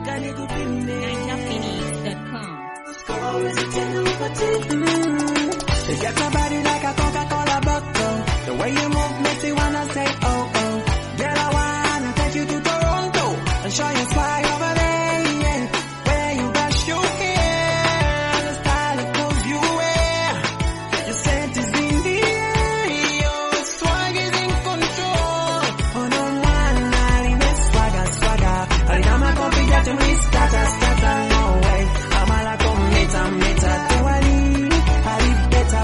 NinjaPhoenix.com. Score is a 10 over 10. You got your body like a Coca-Cola bottle. The way you move makes me wanna say, oh, oh. Girl, I wanna take you to Toronto and show you fly over there, yeah. Where you brush your hair, the style of clothes you wear. Your scent is in the air, your swag is in control. Oh, no, swagger, swagger. Ahorita confiate mi stata, no way. Amala con meta, te wali. Better.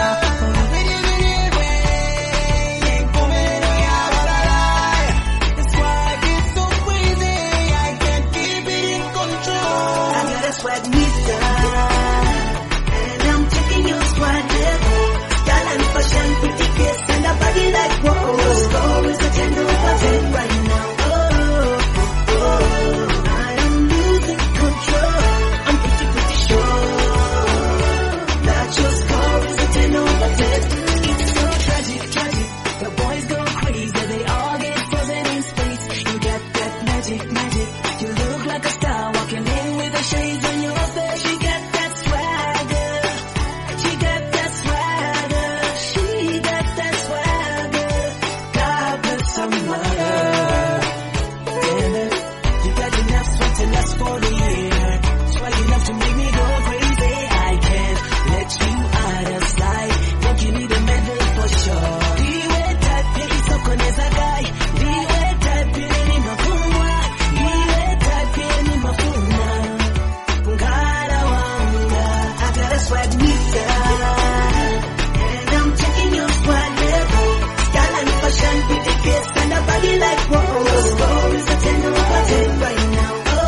Swag meter, and I'm taking your swag level. Style and fashion, pretty face, and a body like whoa. Your score is a 10 over 10 right now. I am losing control. I'm pretty sure that your score is a 10 over 10. It's so tragic. The boys go crazy, they all get frozen in space. You got that magic. You look like a star walking in with the shades on your face. She got that swagger. God bless some mother. Damn it, you got enough sweat to last for the year. Swag enough to make me go crazy. I can't let you out of sight. Think you need a medal for sure. Diwe type so koneza guy. Diwe type ni mafumwa. Diwe type ni mafumwa. Ngara wanga. I got a swag meter, and I'm checking your swag level. Style and fashion, pretty face, and a body like whoa. Your score is a 10 over 10 right now.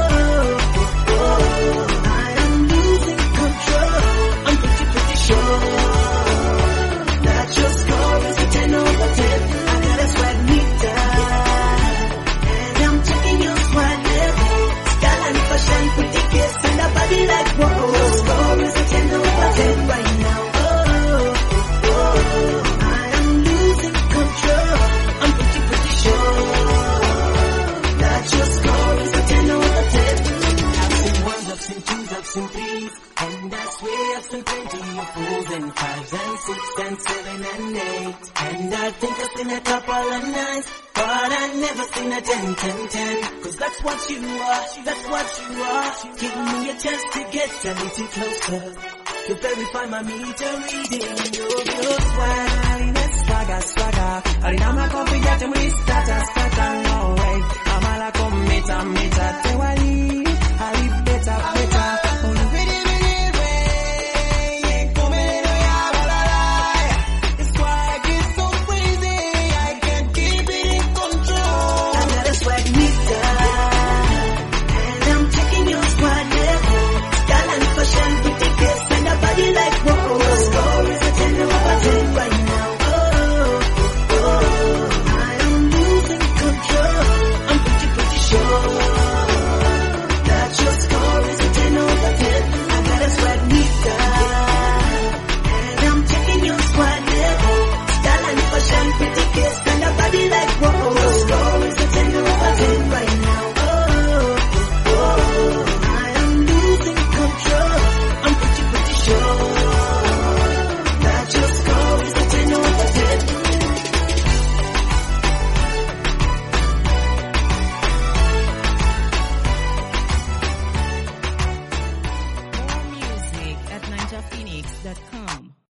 I am losing control. I'm pretty sure that your score is a 10 over 10. I got a swag meter, and I'm checking your swag level. Style and fashion, pretty face, and a body like whoa. Your score is a 10 over 10 right now. I am losing control. I'm pretty sure that your score is a 10 over 10. I've seen ones, I've seen twos, I've seen threes, and I swear I've seen plenty of fours and fives and six and seven and eight. And I think I've seen a couple of nines, but I've never seen a 10. Cause that's what you are. Give me a chance to get a little closer. You verify my meter reading. Your swagger. Ahorita confiate mi stata, no way. Amala con meta, te wali. Ali better. Oh, you really, this swag is so crazy, I can't keep it in control. I got a swag meter, and I'm checking your swag level. Style and fashion, pretty face, and a body like whoa. Your score is a 10 over 10 right now. I am losing control. I'm pretty sure that your score is a 10 over 10. I got a swag meter, and I'm checking your swag level. Style and fashion, pretty face, and a body like whoa. Your score is a 10 over 10 right now. I am losing control. I'm pretty sure that your score is a 10 over 10. More music at NinjaPhoenix.com.